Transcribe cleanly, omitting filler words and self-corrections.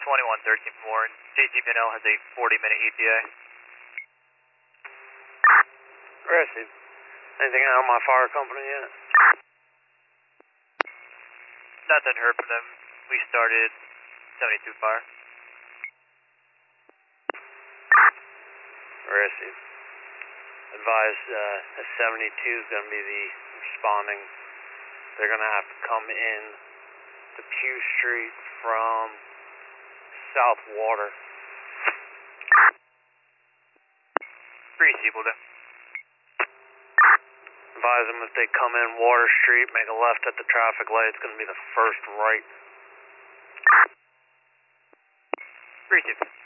21-13-4, and JCP&L has a 40-minute ETA. Received. Anything out of my fire company yet? Nothing heard from them. We started 72 fire. Received. Advise a 72 is going to be the responding. They're going to have to come in to Pew Street from South Water. Received, Advise them if they come in Water Street, make a left at the traffic light, it's going to be the first right. Received.